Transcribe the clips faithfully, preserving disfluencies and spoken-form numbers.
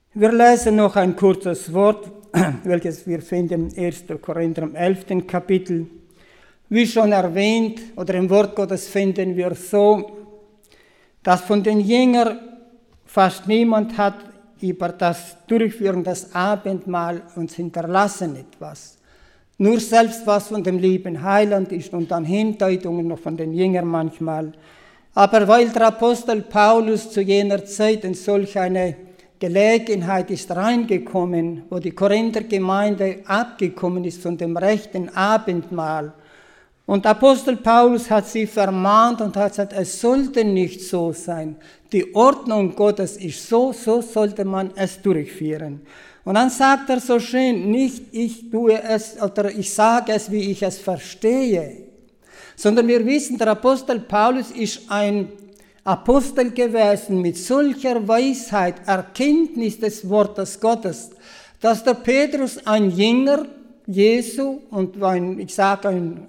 Wir lesen noch ein kurzes Wort, welches wir finden im ersten Korinther im elften Kapitel. Wie schon erwähnt, oder im Wort Gottes finden wir so, dass von den Jüngern fast niemand hat über das Durchführen des Abendmahl uns hinterlassen etwas. Nur selbst was von dem lieben Heiland ist und dann Hindeutungen noch von den Jüngern manchmal. Aber weil der Apostel Paulus zu jener Zeit in solch eine Gelegenheit ist reingekommen, wo die Korinther Gemeinde abgekommen ist von dem rechten Abendmahl. Und Apostel Paulus hat sie vermahnt und hat gesagt, es sollte nicht so sein. Die Ordnung Gottes ist so, so sollte man es durchführen. Und dann sagt er so schön, nicht ich tue es oder ich sage es, wie ich es verstehe, sondern wir wissen, der Apostel Paulus ist ein Apostel gewesen mit solcher Weisheit, Erkenntnis des Wortes Gottes, dass der Petrus ein Jünger Jesu und ein, ich sage ein,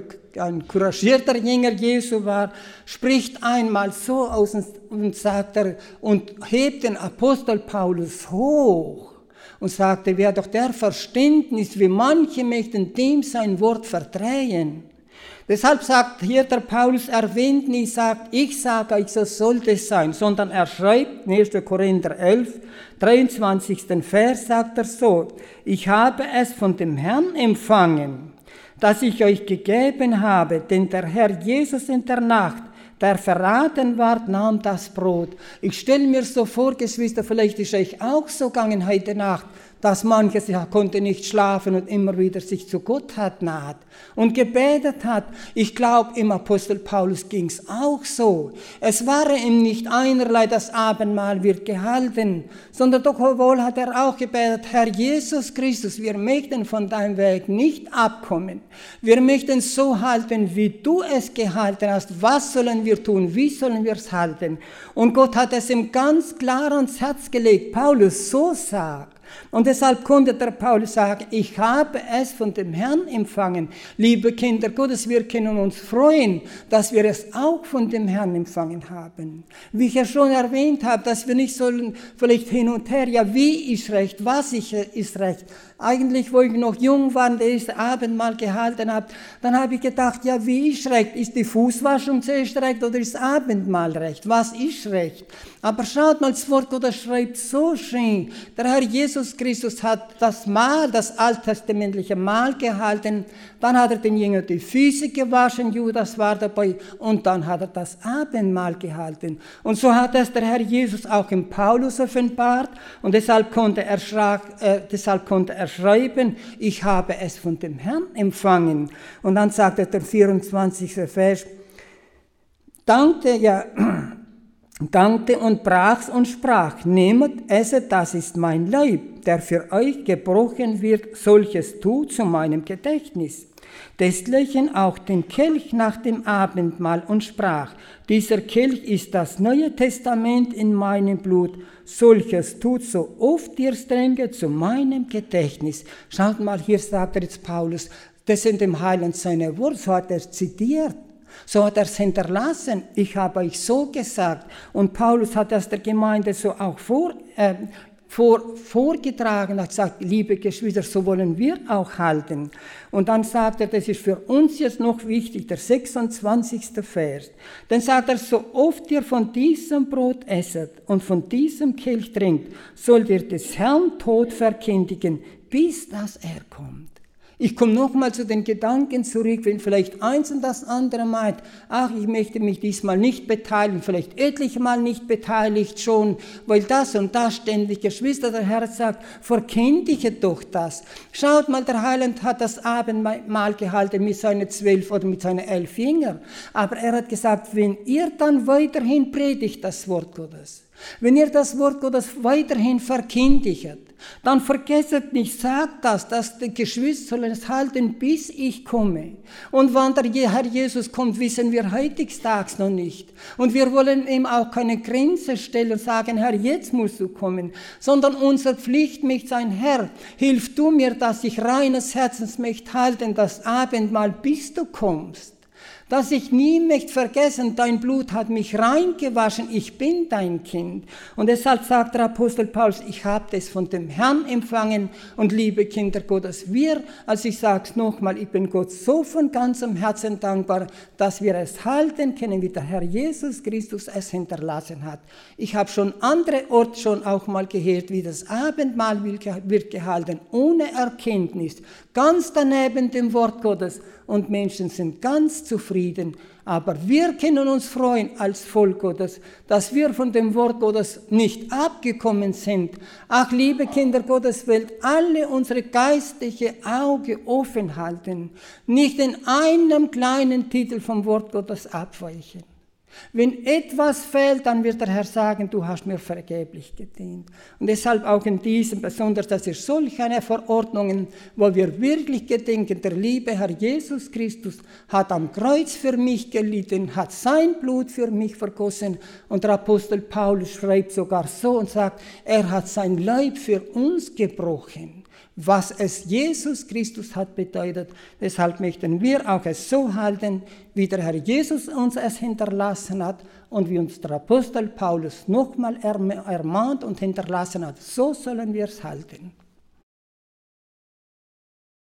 ein couragierter Jünger Jesu war, spricht einmal so aus und sagt er und hebt den Apostel Paulus hoch und sagte, wer doch der Verständnis, wie manche möchten dem sein Wort verdrehen. Deshalb sagt hier der Paulus, erwähnt nicht, sagt, ich sage euch, so sollte es sein, sondern er schreibt, erster Korinther elf, dreiundzwanzigsten Vers, sagt er so, ich habe es von dem Herrn empfangen, dass ich euch gegeben habe, denn der Herr Jesus in der Nacht, der verraten ward, nahm das Brot. Ich stelle mir so vor, Geschwister, vielleicht ist euch auch so gegangen heute Nacht, dass manches ja, konnte nicht schlafen und immer wieder sich zu Gott hat naht und gebetet hat. Ich glaube, im Apostel Paulus ging es auch so. Es war ihm nicht einerlei, das Abendmahl wird gehalten, sondern doch wohl hat er auch gebetet, Herr Jesus Christus, wir möchten von deinem Weg nicht abkommen. Wir möchten so halten, wie du es gehalten hast. Was sollen wir tun? Wie sollen wir es halten? Und Gott hat es ihm ganz klar ans Herz gelegt. Paulus, so sagt. Und deshalb konnte der Paulus sagen, ich habe es von dem Herrn empfangen. Liebe Kinder Gottes, wir können uns freuen, dass wir es auch von dem Herrn empfangen haben. Wie ich ja schon erwähnt habe, dass wir nicht sollen, vielleicht hin und her, ja, wie ist recht, was ist recht. Eigentlich, wo ich noch jung war und das Abendmahl gehalten habe, dann habe ich gedacht, ja, wie ist recht? Ist die Fußwaschung zuerst recht oder ist das Abendmahl recht? Was ist recht? Aber schaut mal, das Wort Gottes schreibt so schön. Der Herr Jesus Christus hat das Mahl, das alttestamentliche Mahl gehalten, dann hat er den Jüngern die Füße gewaschen, Judas war dabei, und dann hat er das Abendmahl gehalten. Und so hat es der Herr Jesus auch im Paulus offenbart, und deshalb konnte er, schra- äh, deshalb konnte er schreiben, ich habe es von dem Herrn empfangen. Und dann sagt er der vierundzwanzigste Vers, dankte, ja, dankte und brach's und sprach, nehmet, esset, das ist mein Leib, der für euch gebrochen wird, solches tut zu meinem Gedächtnis. Desgleichen auch den Kelch nach dem Abendmahl und sprach, dieser Kelch ist das Neue Testament in meinem Blut, solches tut so oft ihr es trinket zu meinem Gedächtnis. Schaut mal, hier sagt er jetzt Paulus, das sind dem Heiland seine Worte, so hat er zitiert. So hat er es hinterlassen. Ich habe euch so gesagt. Und Paulus hat das der Gemeinde so auch vor, äh, vor, vorgetragen, hat gesagt, liebe Geschwister, so wollen wir auch halten. Und dann sagt er, das ist für uns jetzt noch wichtig, der sechsundzwanzigste Vers. Dann sagt er, so oft ihr von diesem Brot esset und von diesem Kelch trinkt, sollt ihr des Herrn Tod verkündigen, bis dass er kommt. Ich komme nochmal zu den Gedanken zurück, wenn vielleicht eins und das andere meint, ach, ich möchte mich diesmal nicht beteiligen, vielleicht etliche Mal nicht beteiligt schon, weil das und das ständig, Geschwister, der Herr sagt, verkündige doch das. Schaut mal, der Heiland hat das Abendmahl gehalten mit seinen zwölf oder mit seinen elf Jüngern, aber er hat gesagt, wenn ihr dann weiterhin predigt das Wort Gottes, wenn ihr das Wort Gottes weiterhin verkündigt, dann vergesset nicht, sagt das, dass die Geschwister sollen es halten, bis ich komme. Und wann der Herr Jesus kommt, wissen wir heutigstags noch nicht. Und wir wollen ihm auch keine Grenze stellen und sagen, Herr, jetzt musst du kommen. Sondern unsere Pflicht möchte sein, Herr, hilf du mir, dass ich reines Herzens möchte halten, das Abendmahl, bis du kommst. dass ich nie möchte vergessen, dein Blut hat mich reingewaschen, ich bin dein Kind. Und deshalb sagt der Apostel Paulus, ich habe das von dem Herrn empfangen und liebe Kinder Gottes, wir, also ich sage es nochmal, ich bin Gott so von ganzem Herzen dankbar, dass wir es halten können, wie der Herr Jesus Christus es hinterlassen hat. Ich habe schon andere Orte schon auch mal gehört, wie das Abendmahl wird gehalten, ohne Erkenntnis, ganz daneben dem Wort Gottes. Und Menschen sind ganz zufrieden. Aber wir können uns freuen als Volk Gottes, dass wir von dem Wort Gottes nicht abgekommen sind. Ach, liebe Kinder Gottes, wollt alle unsere geistliche Auge offen halten, nicht in einem kleinen Titel vom Wort Gottes abweichen. Wenn etwas fehlt, dann wird der Herr sagen, du hast mir vergeblich gedient. Und deshalb auch in diesem, besonders, dass ihr solch eine Verordnungen, wo wir wirklich gedenken, der liebe Herr Jesus Christus hat am Kreuz für mich gelitten, hat sein Blut für mich vergossen. Und der Apostel Paulus schreibt sogar so und sagt, er hat sein Leib für uns gebrochen. Was es Jesus Christus hat bedeutet. Deshalb möchten wir auch es so halten, wie der Herr Jesus uns es hinterlassen hat und wie uns der Apostel Paulus nochmal ermahnt und hinterlassen hat. So sollen wir es halten.